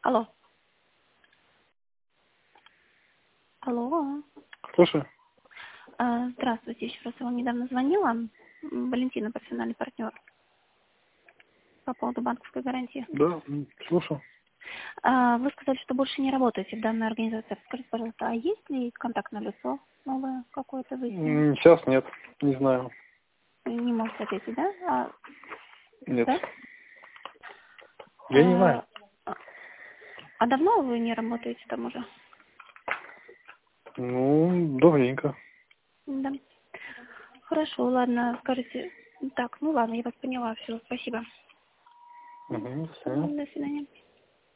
Алло. Алло. Слушай. Здравствуйте, еще раз я вам недавно звонила. Валентина, профессиональный партнер. По поводу банковской гарантии. Да, слушаю. Вы сказали, что больше не работаете в данной организации. Скажите, пожалуйста, а есть ли контактное лицо новое какое-то вы с ним? Сейчас нет, не знаю. Не можете ответить, да? Нет. Да? Я не знаю. А давно вы не работаете там уже? Ну, давненько. Да. Хорошо, ладно, скажите. Так, ну ладно, я вас поняла, все, спасибо. Угу, все. До свидания.